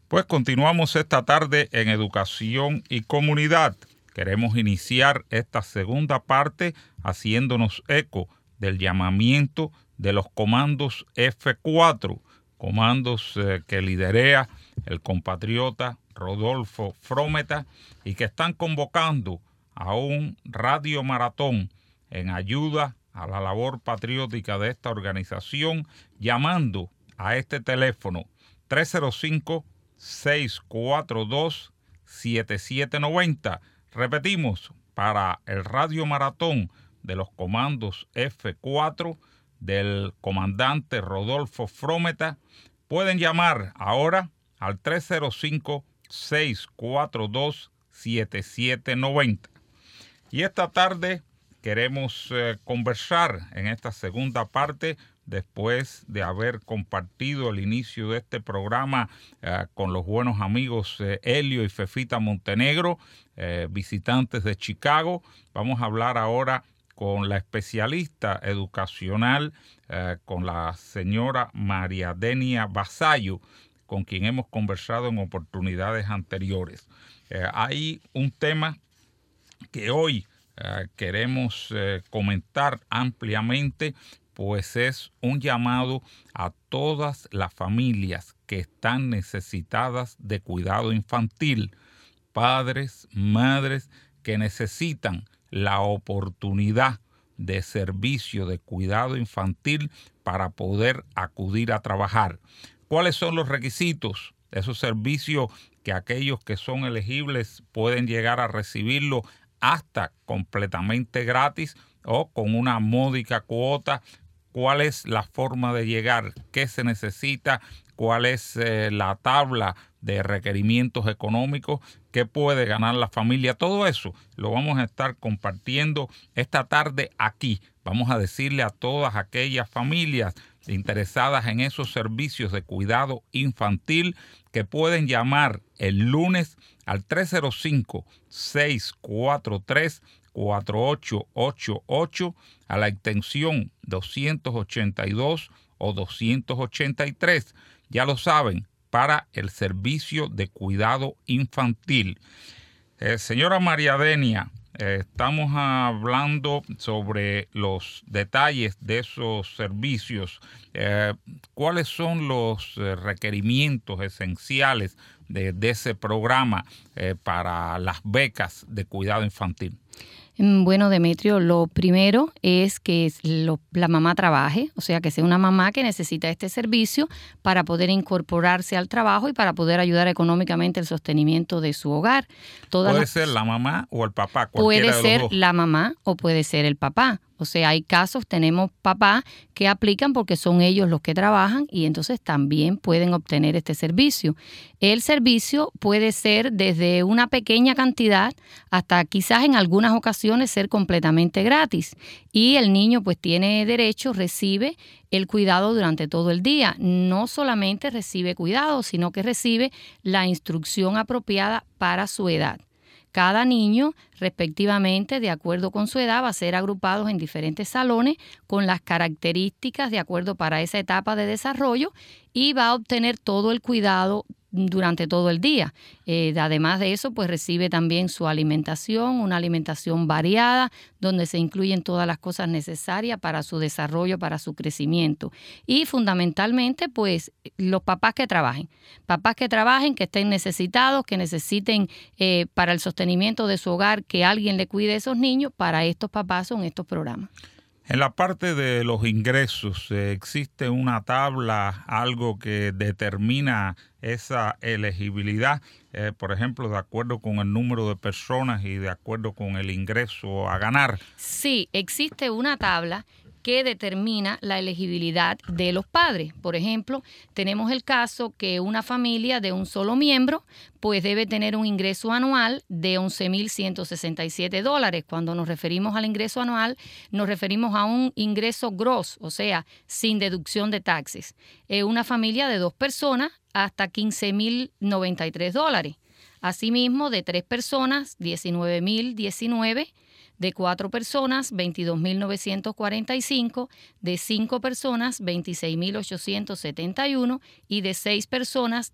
Pues continuamos esta tarde en Educación y Comunidad. Queremos iniciar esta segunda parte haciéndonos eco del llamamiento de los comandos F4, comandos que liderea el compatriota Rodolfo Frometa y que están convocando a un radiomaratón en ayuda a la labor patriótica de esta organización, llamando a este teléfono 305-642-7790. Repetimos, para el radiomaratón de los comandos F4 del comandante Rodolfo Frometa, pueden llamar ahora al 305-642-7790. Y esta tarde queremos conversar en esta segunda parte, después de haber compartido el inicio de este programa con los buenos amigos Helio y Fefita Montenegro, visitantes de Chicago. Vamos a hablar ahora con la especialista educacional, con la señora María Denia Vasallo, con quien hemos conversado en oportunidades anteriores. Hay un tema que hoy queremos comentar ampliamente, pues es un llamado a todas las familias que están necesitadas de cuidado infantil, padres, madres que necesitan la oportunidad de servicio de cuidado infantil para poder acudir a trabajar. ¿Cuáles son los requisitos de esos servicios que aquellos que son elegibles pueden llegar a recibirlo hasta completamente gratis o con una módica cuota? ¿Cuál es la forma de llegar? ¿Qué se necesita? ¿Cuál es la tabla de requerimientos económicos? ¿Qué puede ganar la familia? Todo eso lo vamos a estar compartiendo esta tarde aquí. Vamos a decirle a todas aquellas familias interesadas en esos servicios de cuidado infantil que pueden llamar el lunes al 305-643-4888 a la extensión 282 o 283. Ya lo saben, para el servicio de cuidado infantil. Señora María Denia, estamos hablando sobre los detalles de esos servicios. ¿Cuáles son los requerimientos esenciales de ese programa para las becas de cuidado infantil? Bueno, Demetrio, lo primero es que la mamá trabaje, o sea, que sea una mamá que necesita este servicio para poder incorporarse al trabajo y para poder ayudar económicamente el sostenimiento de su hogar. ¿Puede ser la mamá o el papá? Puede ser los dos. La mamá o puede ser el papá. O sea, hay casos, tenemos papás que aplican porque son ellos los que trabajan y entonces también pueden obtener este servicio. El servicio puede ser desde una pequeña cantidad hasta quizás en algunas ocasiones ser completamente gratis. Y el niño pues tiene derecho, recibe el cuidado durante todo el día. No solamente recibe cuidado, sino que recibe la instrucción apropiada para su edad. Cada niño, respectivamente, de acuerdo con su edad, va a ser agrupado en diferentes salones con las características de acuerdo para esa etapa de desarrollo y va a obtener todo el cuidado durante todo el día. Además de eso, pues recibe también su alimentación, una alimentación variada, donde se incluyen todas las cosas necesarias para su desarrollo, para su crecimiento. Y fundamentalmente, pues los papás que trabajen, que estén necesitados, que necesiten para el sostenimiento de su hogar, que alguien le cuide a esos niños, para estos papás son estos programas. En la parte de los ingresos, ¿existe una tabla, algo que determina esa elegibilidad? Por ejemplo, de acuerdo con el número de personas y de acuerdo con el ingreso a ganar. Sí, existe una tabla que determina la elegibilidad de los padres. Por ejemplo, tenemos el caso que una familia de un solo miembro pues debe tener un ingreso anual de $11,167. Cuando nos referimos al ingreso anual, nos referimos a un ingreso gross, o sea, sin deducción de taxes. Una familia de 2 personas hasta $15,093. Asimismo, de 3 personas, $19,019. De 4 personas, 22.945, de 5 personas, 26.871 y de 6 personas,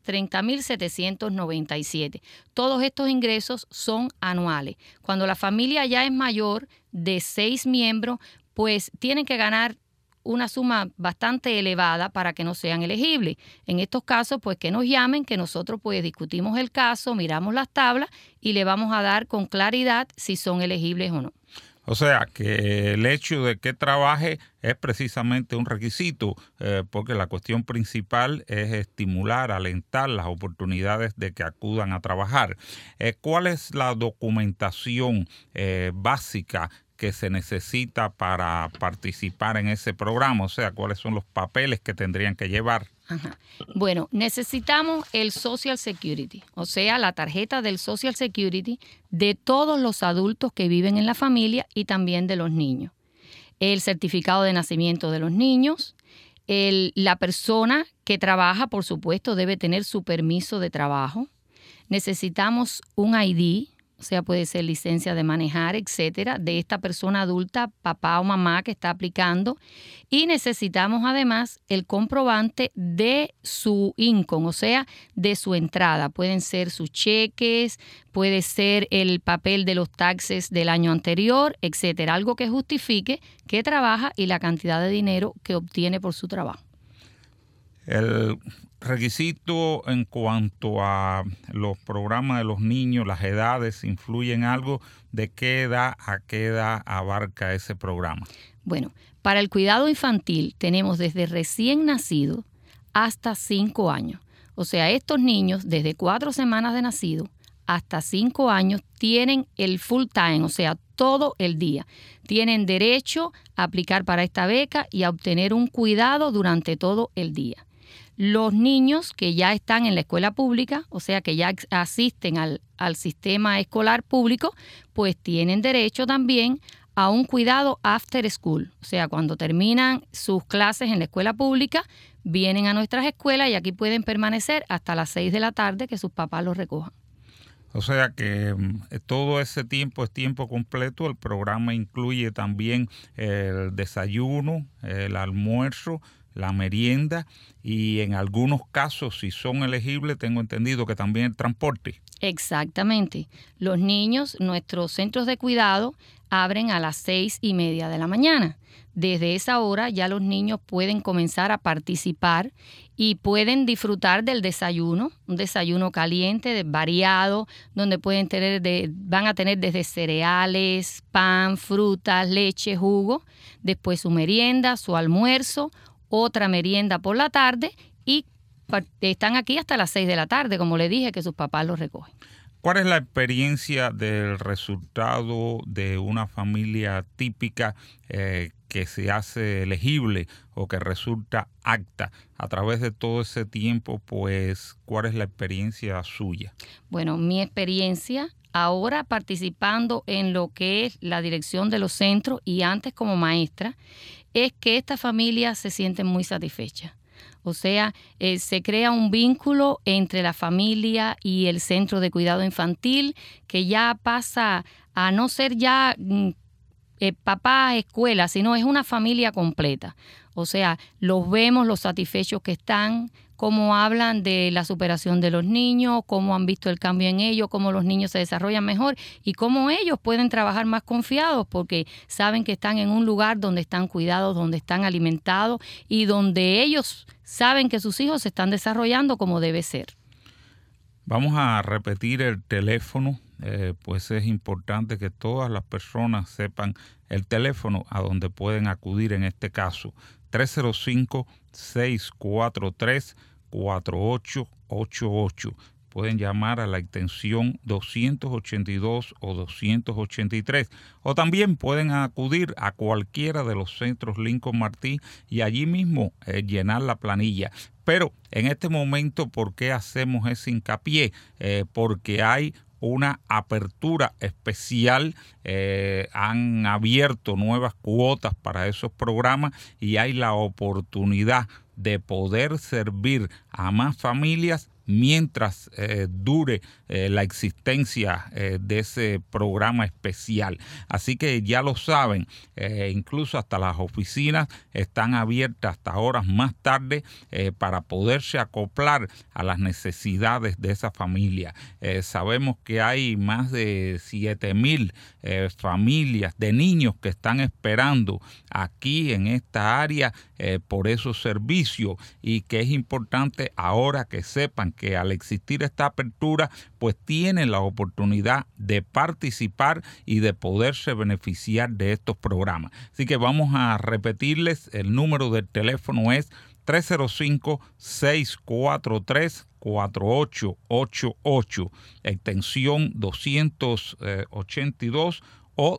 30.797. Todos estos ingresos son anuales. Cuando la familia ya es mayor de 6 miembros, pues tienen que ganar una suma bastante elevada para que no sean elegibles. En estos casos, pues que nos llamen, que nosotros pues discutimos el caso, miramos las tablas y le vamos a dar con claridad si son elegibles o no. O sea, que el hecho de que trabaje es precisamente un requisito, porque la cuestión principal es estimular, alentar las oportunidades de que acudan a trabajar. ¿Cuál es la documentación básica que se necesita para participar en ese programa? O sea, ¿cuáles son los papeles que tendrían que llevar? Ajá. Bueno, necesitamos el Social Security, o sea, la tarjeta del Social Security de todos los adultos que viven en la familia y también de los niños. El certificado de nacimiento de los niños. La persona que trabaja, por supuesto, debe tener su permiso de trabajo. Necesitamos un ID, o sea, puede ser licencia de manejar, etcétera, de esta persona adulta, papá o mamá que está aplicando. Y necesitamos además el comprobante de su income, o sea, de su entrada. Pueden ser sus cheques, puede ser el papel de los taxes del año anterior, etcétera. Algo que justifique que trabaja y la cantidad de dinero que obtiene por su trabajo. El requisito en cuanto a los programas de los niños, las edades, ¿influyen algo? ¿De qué edad a qué edad abarca ese programa? Bueno, para el cuidado infantil tenemos desde recién nacido hasta 5 años. O sea, estos niños desde 4 semanas de nacido hasta 5 años tienen el full time, o sea, todo el día. Tienen derecho a aplicar para esta beca y a obtener un cuidado durante todo el día. Los niños que ya están en la escuela pública, o sea, que ya asisten al sistema escolar público, pues tienen derecho también a un cuidado after school. O sea, cuando terminan sus clases en la escuela pública, vienen a nuestras escuelas y aquí pueden permanecer hasta las 6 de la tarde que sus papás los recojan. O sea que todo ese tiempo es tiempo completo. El programa incluye también el desayuno, el almuerzo, la merienda y en algunos casos, si son elegibles, tengo entendido que también el transporte. Exactamente. Los niños, nuestros centros de cuidado abren a las 6:30 de la mañana. Desde esa hora ya los niños pueden comenzar a participar y pueden disfrutar del desayuno, un desayuno caliente, variado, donde van a tener desde cereales, pan, frutas, leche, jugo, después su merienda, su almuerzo, otra merienda por la tarde y están aquí hasta las 6 de la tarde, como le dije, que sus papás los recogen. ¿Cuál es la experiencia del resultado de una familia típica que se hace elegible o que resulta apta a través de todo ese tiempo? Pues, ¿cuál es la experiencia suya? Bueno, mi experiencia ahora participando en lo que es la dirección de los centros y antes como maestra, es que esta familia se siente muy satisfecha. O sea, se crea un vínculo entre la familia y el centro de cuidado infantil que ya pasa a no ser ya papá, escuela, sino es una familia completa. O sea, los vemos, los satisfechos que están, cómo hablan de la superación de los niños, cómo han visto el cambio en ellos, cómo los niños se desarrollan mejor y cómo ellos pueden trabajar más confiados porque saben que están en un lugar donde están cuidados, donde están alimentados y donde ellos saben que sus hijos se están desarrollando como debe ser. Vamos a repetir el teléfono, pues es importante que todas las personas sepan el teléfono a donde pueden acudir en este caso. 305-643-4888. Pueden llamar a la extensión 282 o 283. O también pueden acudir a cualquiera de los centros Lincoln Martí y allí mismo llenar la planilla. Pero en este momento, ¿por qué hacemos ese hincapié? Porque hay una apertura especial, han abierto nuevas cuotas para esos programas y hay la oportunidad de poder servir a más familias mientras dure la existencia de ese programa especial. Así que ya lo saben, incluso hasta las oficinas están abiertas hasta horas más tarde para poderse acoplar a las necesidades de esa familia. Sabemos que hay más de 7,000 familias de niños que están esperando aquí en esta área por esos servicios, y que es importante ahora que sepan que al existir esta apertura, pues tienen la oportunidad de participar y de poderse beneficiar de estos programas. Así que vamos a repetirles, el número del teléfono es 305-643-4888, extensión 282 o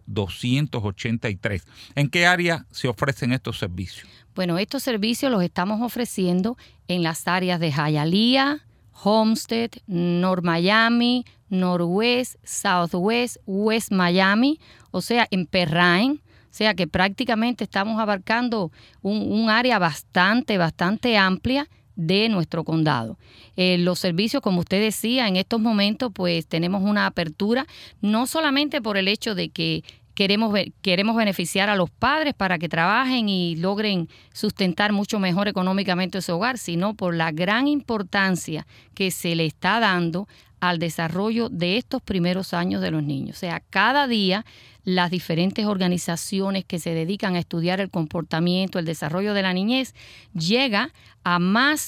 283. ¿En qué área se ofrecen estos servicios? Bueno, estos servicios los estamos ofreciendo en las áreas de Hialeah, Homestead, North Miami, Northwest, Southwest, West Miami, o sea, en Perrine. O sea que prácticamente estamos abarcando un área bastante amplia de nuestro condado. Los servicios, como usted decía, en estos momentos pues tenemos una apertura, no solamente por el hecho de que queremos beneficiar a los padres para que trabajen y logren sustentar mucho mejor económicamente su hogar, sino por la gran importancia que se le está dando al desarrollo de estos primeros años de los niños. O sea, cada día las diferentes organizaciones que se dedican a estudiar el comportamiento, el desarrollo de la niñez, llega a más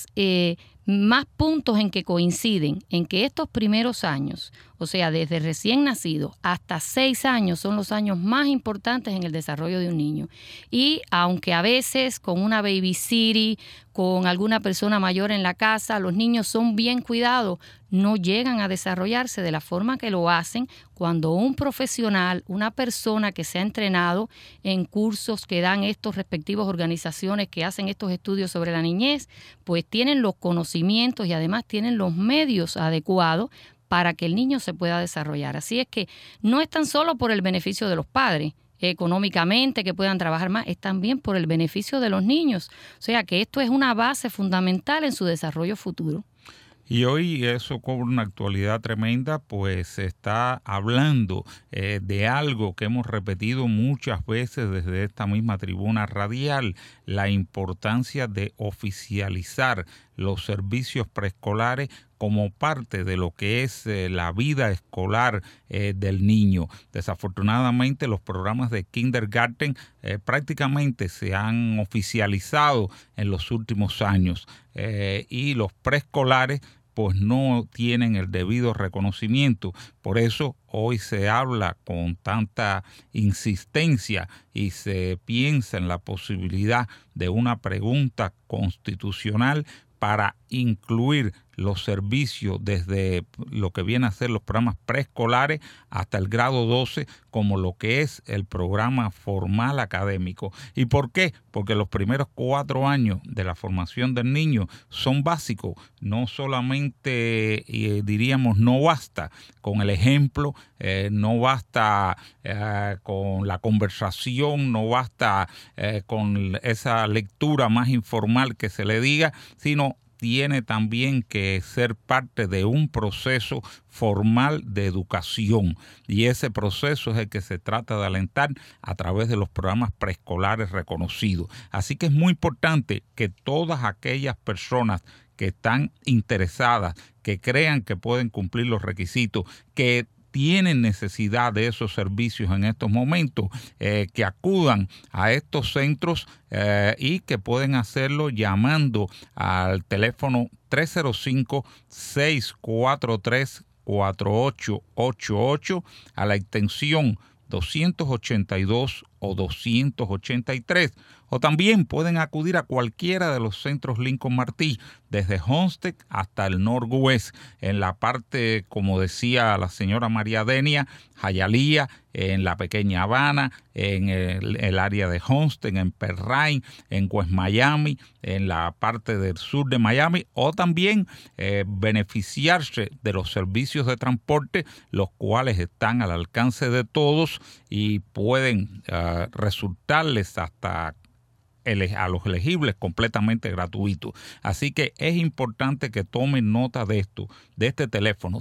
puntos en que coinciden, en que estos primeros años, o sea, desde recién nacido hasta 6 años, son los años más importantes en el desarrollo de un niño. Y aunque a veces con una babysitter, con alguna persona mayor en la casa, los niños son bien cuidados, no llegan a desarrollarse de la forma que lo hacen cuando un profesional, una persona que se ha entrenado en cursos que dan estos respectivos organizaciones que hacen estos estudios sobre la niñez, pues tienen los conocimientos y además tienen los medios adecuados para que el niño se pueda desarrollar. Así es que no es tan solo por el beneficio de los padres, económicamente, que puedan trabajar más, es también por el beneficio de los niños. O sea que esto es una base fundamental en su desarrollo futuro. Y hoy eso cobra una actualidad tremenda, pues se está hablando de algo que hemos repetido muchas veces desde esta misma tribuna radial, la importancia de oficializar los servicios preescolares como parte de lo que es la vida escolar del niño. Desafortunadamente, los programas de kindergarten prácticamente se han oficializado en los últimos años y los preescolares pues no tienen el debido reconocimiento. Por eso hoy se habla con tanta insistencia y se piensa en la posibilidad de una pregunta constitucional para incluir los servicios desde lo que viene a ser los programas preescolares hasta el grado 12 como lo que es el programa formal académico. ¿Y por qué? Porque los primeros 4 años de la formación del niño son básicos. No solamente, diríamos, no basta con el ejemplo, no basta con la conversación, no basta con esa lectura más informal que se le diga, sino tiene también que ser parte de un proceso formal de educación, y ese proceso es el que se trata de alentar a través de los programas preescolares reconocidos. Así que es muy importante que todas aquellas personas que están interesadas, que crean que pueden cumplir los requisitos, que tienen necesidad de esos servicios en estos momentos, que acudan a estos centros y que pueden hacerlo llamando al teléfono 305-643-4888 a la extensión 282 o 283, o también pueden acudir a cualquiera de los centros Lincoln Martí, desde Homestead hasta el Northwest, en la parte, como decía la señora María Denia, Hialeah, en la Pequeña Habana, en el área de Homestead, en Perrine, en West Miami, en la parte del sur de Miami, o también beneficiarse de los servicios de transporte, los cuales están al alcance de todos y pueden resultarles hasta los elegibles completamente gratuitos. Así que es importante que tomen nota de esto, de este teléfono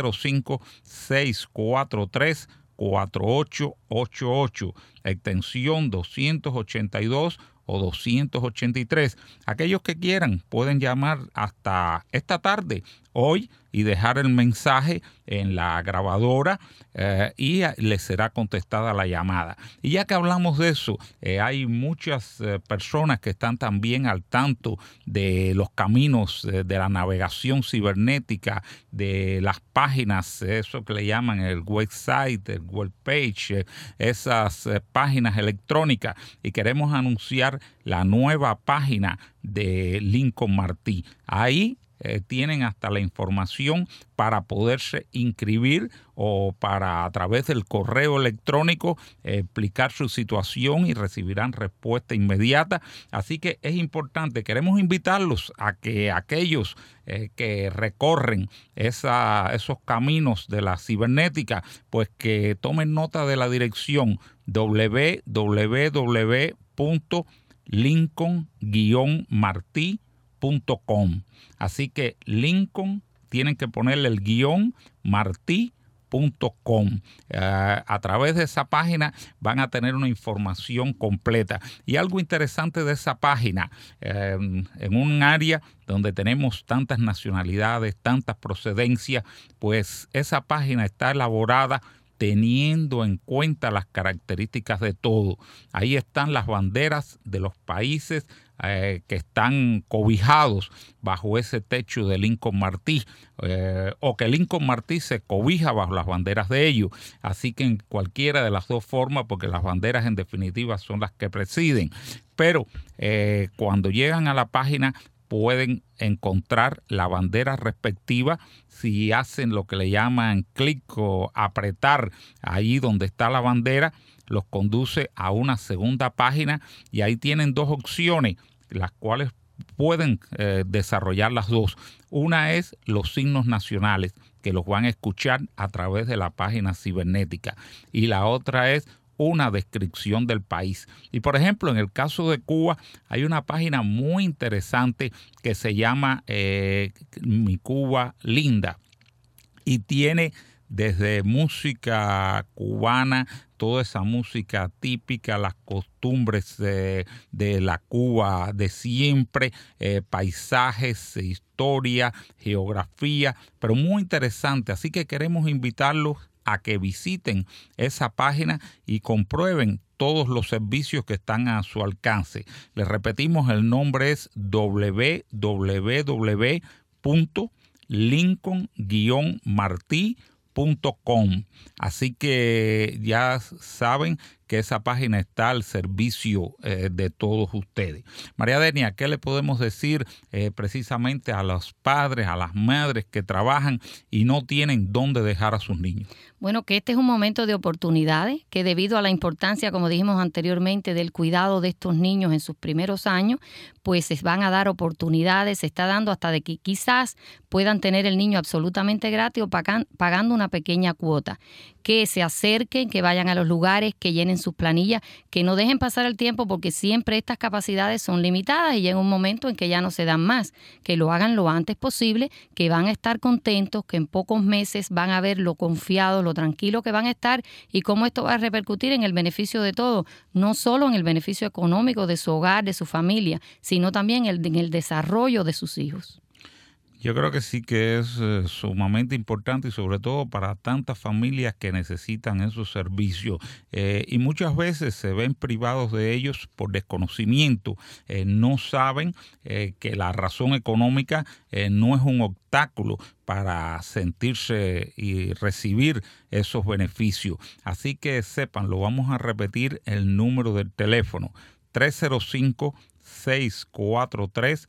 305-643-4888, extensión 282 o 283. Aquellos que quieran pueden llamar hasta esta tarde, hoy, y dejar el mensaje en la grabadora y les será contestada la llamada. Y ya que hablamos de eso, hay muchas personas que están también al tanto de los caminos de la navegación cibernética, de las páginas, eso que le llaman el website, el webpage, esas páginas electrónicas, y queremos anunciar la nueva página de Lincoln Martí. Ahí tienen hasta la información para poderse inscribir o para a través del correo electrónico explicar su situación y recibirán respuesta inmediata. Así que es importante, queremos invitarlos a que aquellos que recorren esos caminos de la cibernética, pues que tomen nota de la dirección www.lincoln-marti.com. Así que Lincoln, tienen que ponerle el guión marti.com. A través de esa página van a tener una información completa. Y algo interesante de esa página, en un área donde tenemos tantas nacionalidades, tantas procedencias, pues esa página está elaborada teniendo en cuenta las características de todo. Ahí están las banderas de los países que están cobijados bajo ese techo de Lincoln Martí, o que Lincoln Martí se cobija bajo las banderas de ellos. Así que en cualquiera de las dos formas, porque las banderas en definitiva son las que presiden. Pero cuando llegan a la página pueden encontrar la bandera respectiva. Si hacen lo que le llaman clic o apretar ahí donde está la bandera, los conduce a una segunda página y ahí tienen dos opciones, las cuales pueden desarrollar las dos. Una es los signos nacionales, que los van a escuchar a través de la página cibernética, y la otra es una descripción del país. Y por ejemplo, en el caso de Cuba, hay una página muy interesante que se llama Mi Cuba Linda, y tiene desde música cubana, toda esa música típica, las costumbres de la Cuba de siempre, paisajes, historia, geografía, pero muy interesante. Así que queremos invitarlos a que visiten esa página y comprueben todos los servicios que están a su alcance. Les repetimos, el nombre es www.lincoln-marti.com. Así que ya saben que esa página está al servicio de todos ustedes. María Denia, ¿qué le podemos decir precisamente a los padres, a las madres que trabajan y no tienen dónde dejar a sus niños? Bueno, que este es un momento de oportunidades, que debido a la importancia, como dijimos anteriormente, del cuidado de estos niños en sus primeros años, pues se van a dar oportunidades, se está dando hasta de que quizás puedan tener el niño absolutamente gratis o pagando una pequeña cuota. Que se acerquen, que vayan a los lugares, que llenen sus planillas, que no dejen pasar el tiempo, porque siempre estas capacidades son limitadas y llega un momento en que ya no se dan más. Que lo hagan lo antes posible, que van a estar contentos, que en pocos meses van a ver lo confiado, lo tranquilo que van a estar y cómo esto va a repercutir en el beneficio de todos, no solo en el beneficio económico de su hogar, de su familia, sino también en el desarrollo de sus hijos. Yo creo que sí que es sumamente importante, y sobre todo para tantas familias que necesitan esos servicios y muchas veces se ven privados de ellos por desconocimiento. No saben que la razón económica no es un obstáculo para sentirse y recibir esos beneficios. Así que sepan, lo vamos a repetir, el número del teléfono 305-643-4888,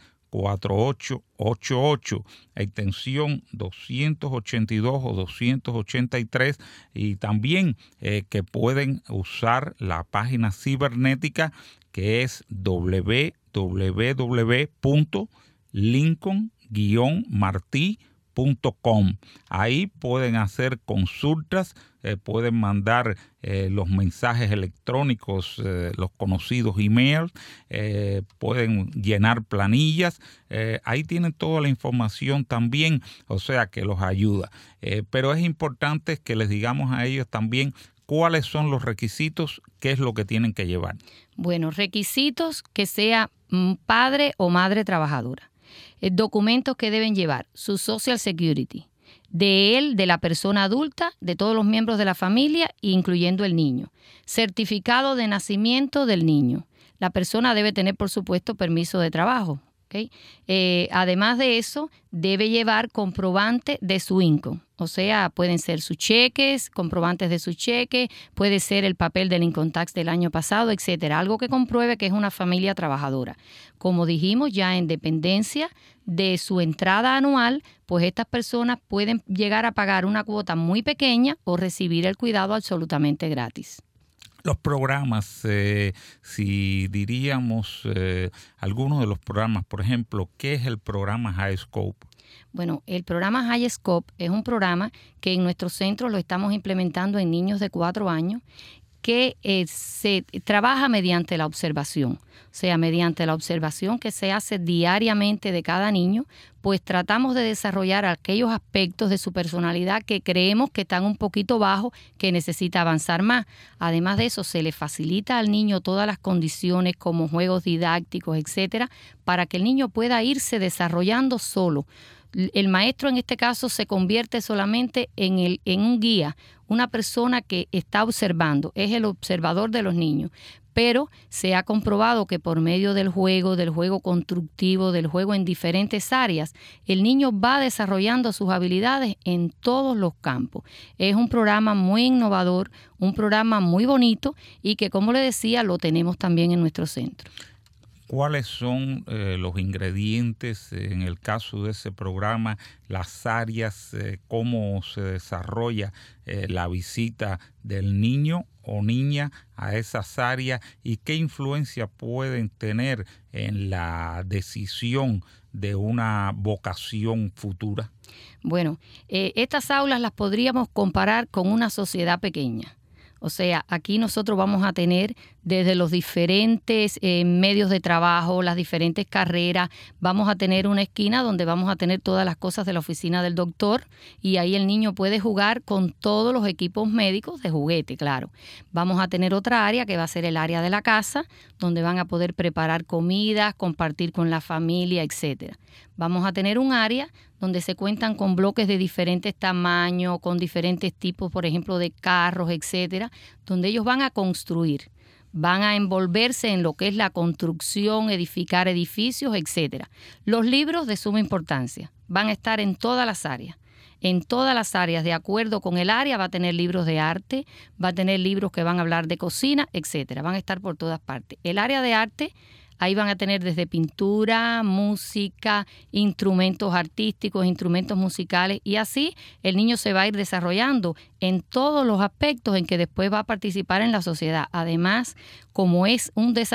extensión 282 o 283, y también que pueden usar la página cibernética que es www.lincoln-marti.com. Ahí pueden hacer consultas, pueden mandar los mensajes electrónicos, los conocidos emails, pueden llenar planillas. Ahí tienen toda la información también, o sea que los ayuda. Pero es importante que les digamos a ellos también cuáles son los requisitos, qué es lo que tienen que llevar. Bueno, requisitos que sea padre o madre trabajadora. Documentos que deben llevar, su Social Security, de él, de la persona adulta, de todos los miembros de la familia, incluyendo el niño. Certificado de nacimiento del niño. La persona debe tener, por supuesto, permiso de trabajo. ¿Okay? Además de eso, debe llevar comprobante de su income. O sea, pueden ser sus cheques, comprobantes de su cheque, puede ser el papel del income tax del año pasado, etcétera. Algo que compruebe que es una familia trabajadora. Como dijimos, ya en dependencia de su entrada anual, pues estas personas pueden llegar a pagar una cuota muy pequeña o recibir el cuidado absolutamente gratis. Los programas, si diríamos algunos de los programas, por ejemplo, ¿qué es el programa High Scope? Bueno, el programa High Scope es un programa que en nuestro centro lo estamos implementando en niños de 4 años, que se trabaja mediante la observación. O sea, mediante la observación que se hace diariamente de cada niño, pues tratamos de desarrollar aquellos aspectos de su personalidad que creemos que están un poquito bajos, que necesita avanzar más. Además de eso, se le facilita al niño todas las condiciones como juegos didácticos, etcétera, para que el niño pueda irse desarrollando solo. El maestro en este caso se convierte solamente en un guía, una persona que está observando, es el observador de los niños. Pero se ha comprobado que por medio del juego constructivo, del juego en diferentes áreas, el niño va desarrollando sus habilidades en todos los campos. Es un programa muy innovador, un programa muy bonito y que, como le decía, lo tenemos también en nuestro centro. ¿Cuáles son los ingredientes en el caso de ese programa, las áreas, cómo se desarrolla la visita del niño o niña a esas áreas y qué influencia pueden tener en la decisión de una vocación futura? Bueno, estas aulas las podríamos comparar con una sociedad pequeña. O sea, aquí nosotros vamos a tener desde los diferentes medios de trabajo, las diferentes carreras, vamos a tener una esquina donde vamos a tener todas las cosas de la oficina del doctor y ahí el niño puede jugar con todos los equipos médicos de juguete, claro. Vamos a tener otra área que va a ser el área de la casa, donde van a poder preparar comidas, compartir con la familia, etcétera. Vamos a tener un área donde se cuentan con bloques de diferentes tamaños, con diferentes tipos, por ejemplo, de carros, etcétera, donde ellos van a construir, van a envolverse en lo que es la construcción, edificar edificios, etcétera. Los libros de suma importancia van a estar en todas las áreas. En todas las áreas, de acuerdo con el área, va a tener libros de arte, va a tener libros que van a hablar de cocina, etcétera. Van a estar por todas partes. El área de arte, ahí van a tener desde pintura, música, instrumentos artísticos, instrumentos musicales y así el niño se va a ir desarrollando en todos los aspectos en que después va a participar en la sociedad. Además, como es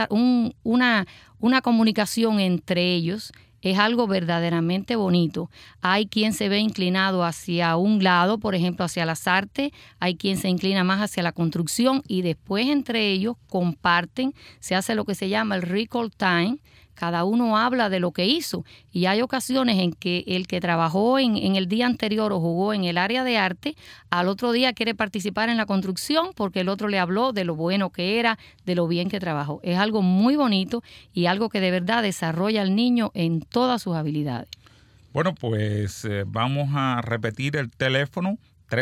una comunicación entre ellos, es algo verdaderamente bonito. Hay quien se ve inclinado hacia un lado, por ejemplo, hacia las artes, hay quien se inclina más hacia la construcción y después entre ellos comparten, se hace lo que se llama el recall time, cada uno habla de lo que hizo y hay ocasiones en que el que trabajó en el día anterior o jugó en el área de arte, al otro día quiere participar en la construcción porque el otro le habló de lo bueno que era, de lo bien que trabajó. Es algo muy bonito y algo que de verdad desarrolla al niño en todas sus habilidades. Bueno, pues vamos a repetir el teléfono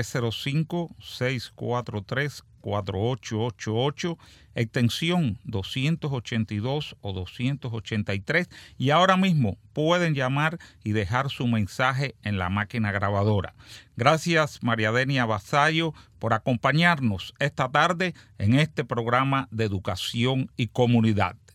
305-643-4888, extensión 282 o 283 y ahora mismo pueden llamar y dejar su mensaje en la máquina grabadora. Gracias María Denia Vasallo por acompañarnos esta tarde en este programa de educación y comunidad.